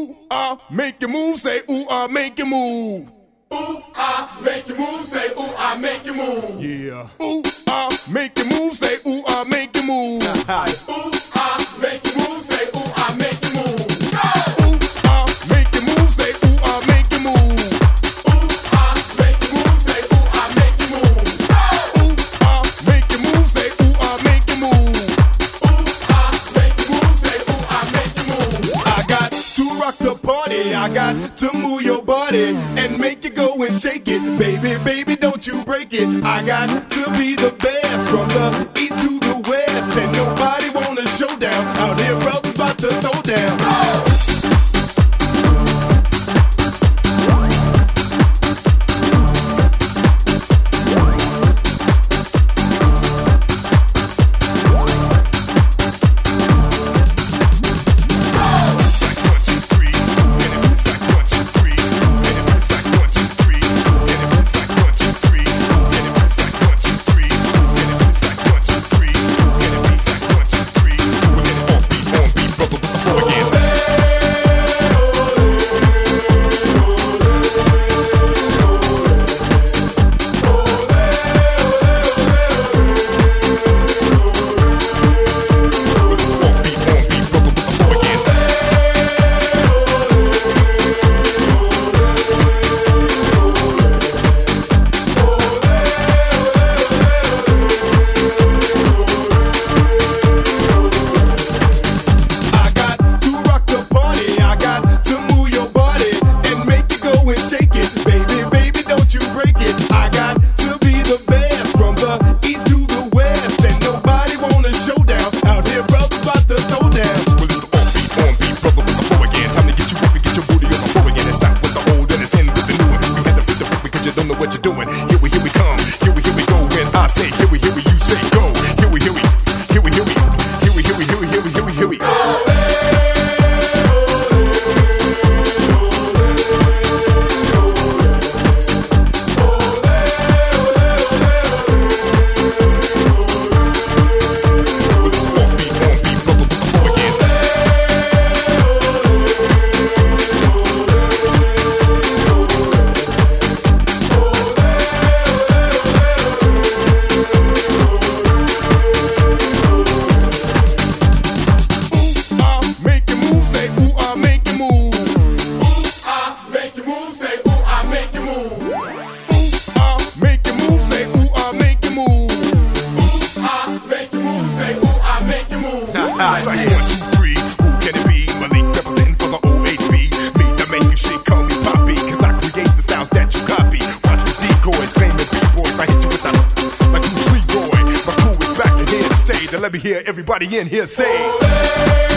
Make your move, say make your move. Make your move, say make your move. Yeah. Make your move, say make your move. Make your move, say make your move. Make your move, say make your move. Make your move, say make your move. Make your move, say make your move. Make your move, say make your move. I got to rock the party, I got to move your body and make you go and shake it. Baby, baby, don't you break it. I got to be the best from the east to the west. And nobody want a showdown out here, brothers about to throw down. It's like 1, 2, 3, who can it be? Malik representing for the OHB. Me, the man you shit, call me Poppy, cause I create the styles that you copy. Watch the decoys, claiming B-boys. I hit you with the like Bruce Leroy. My crew is back in here to stay. Now let me hear everybody in here say, hey!